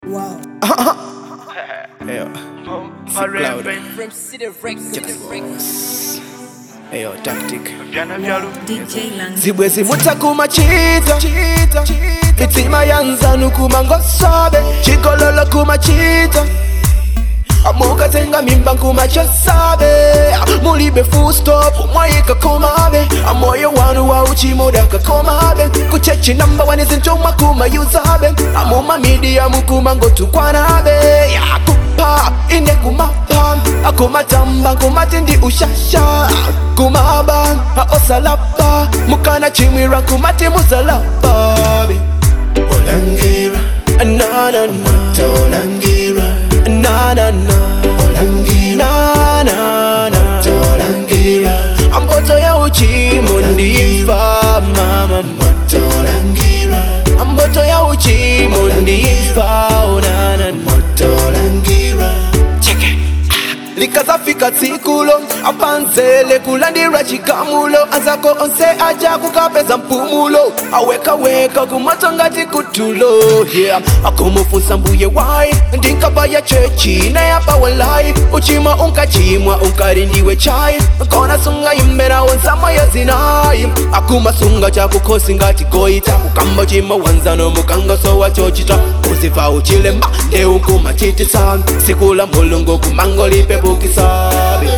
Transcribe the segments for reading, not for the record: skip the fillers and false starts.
Wow. Ayo, From City Records. ayo, tactic. DJ Lang. Zibwezi mutakuma chita mitima yanzanu kumangosobe chikololo kuma chita amuka tenga mimba kuma chasabe mulibe full stop mwayika komabe amoyo wanu wa uchimoda kakomabe kuchechi number one izinchoma kuma yuzabe amuma media mukuma ngotukwanabe yakupa ine kumapa akumatamba kumatindi ushasha kumaba osalapa mukana chimwira kumati muzalapa olangira na na na tolangira na na na olangira na na tolangira amboto ya uchimo ndiva mama motolangira amboto ya uchimo ndiva na na motolangira cheke likazafika tsikulo apanzele kulandira chikamulo azako onse aja kukapeza mpumulo awekaweka kumatangati kutulo yeah akumufunsa mbuye wai ndinkabaya chechi nayapawalai uchima unkachimwa unkarindiwe chai kona sunga imbera wonsama yazinayi akumasunga chakukosi ngati goita kukamba chima wanzano mukanga sowa chochita kuziva uchilemba ndeukumachitisa sikula mulungu kumangolipe bukisabe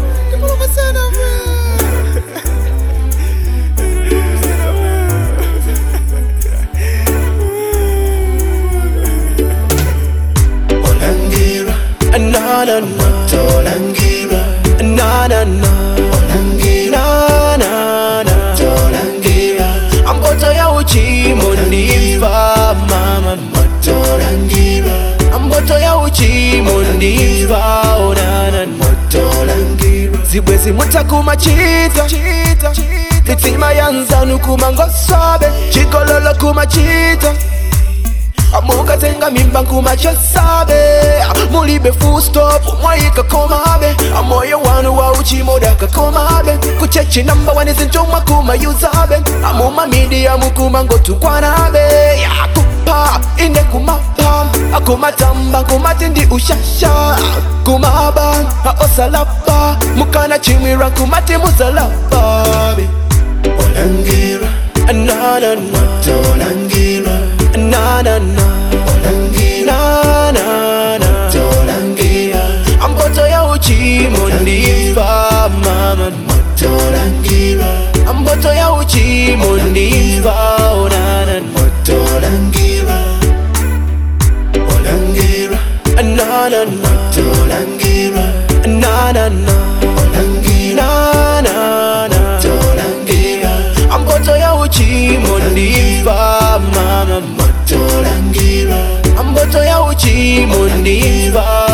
olangira na na na tolangira na na na olangira na na tolangira amboto ya uchimo ndiva mama motolangira amboto ya uchimo ndiva onana motolangira zibwezi mutakuma chita mitima yanzanu kumangosobe chikololo kuma chita amuka tenga mimba kuma chasabe mulibe full stop mwayika komabe amoyo wanu wa uchimoda kakomabe kuchechi number one izinchoma kuma yuzabe amuma media mukuma ngotukwanabe yakupa ine kumapa akumatamba kumatindi ushasha kumaba osalapa mukana chimwira kumati muzalapa olangira na na na tolangira na na na olangira na na tolangira amboto ya uchimo ndiva mama motolangira amboto ya uchimo ndiva onana motolangira olangira na na na tolangira na na na olangira na na tolangira amboto ya uchimo ndiva mama motolangira amboto ya uchimo ndiva